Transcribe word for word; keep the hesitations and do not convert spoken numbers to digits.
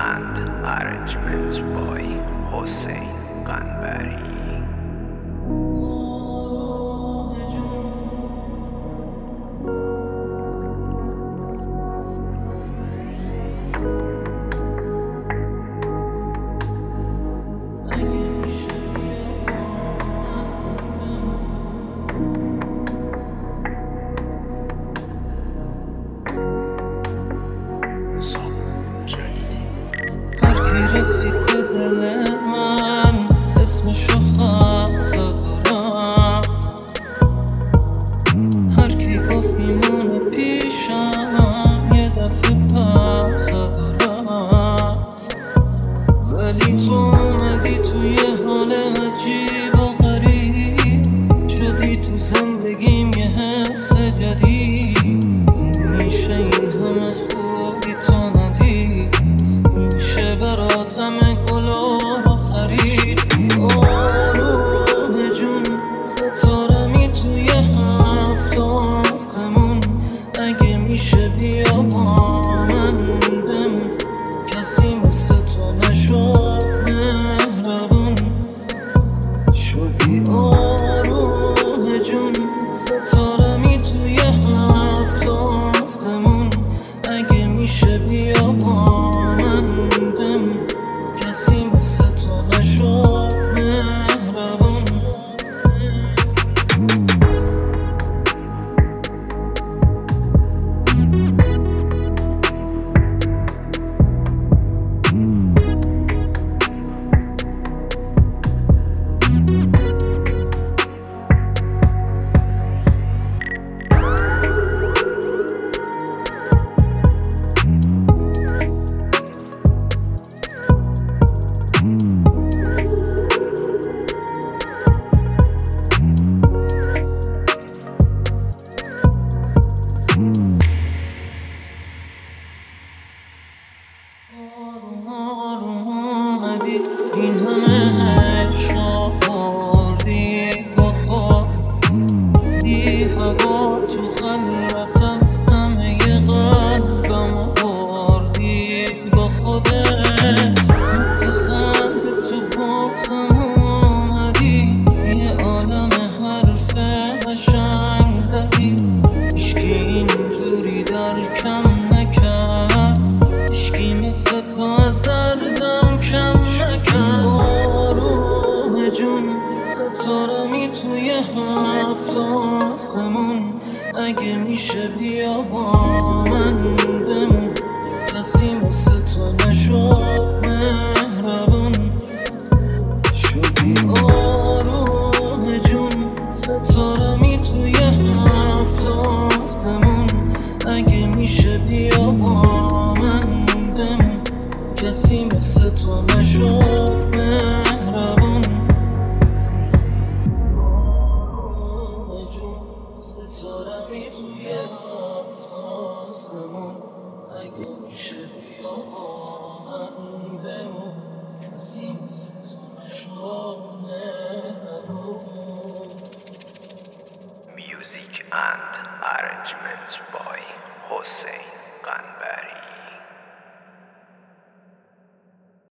and arrangements by Hossein Kanbari. هرکی رسید به دل من اسمشو خط زد و هرکی گفت میمونه پیشم یه دفعه پر زد و ولی تو اومدی توی حال عجیب و غریب شدی تو زندگیم یه حس جدید میشه این همه خوبی تو ندید میشه برات همه گلا خرید آروم جون ستارمی توی هفت آسمون اگه میشه بیا با من بمون کسی مثل تو نشد مهربون شدی آروم جون ستارمی توی هفت آسمون اگه میشه بیا با من بمون کسی مثل تو نشد مهربون این همه عشق آوردی با خود بی هوا تو خلوتم همه قلبم آوردی با خودت مثل خنده تو باتم اومدی یه عالم حرف قشنگ زدی هیچکی اینجوری درکم نکرد هیچکی مثل تو از دردم کم نکرد آروم جون ستارمی توی هفت آسمون اگه میشه بیا با من بمون کسی مثل تو نشد مهربون شدی آروم جون ستارمی توی هفت آسمون اگه میشه بیا با من بمون کسی مثل تو نشد مهربون ستارمی توی هفت آسمون اگه میشه بیا با من بمون کسی مثل تو نشد مهربون. Music and arrangements by Hossein Kanbari.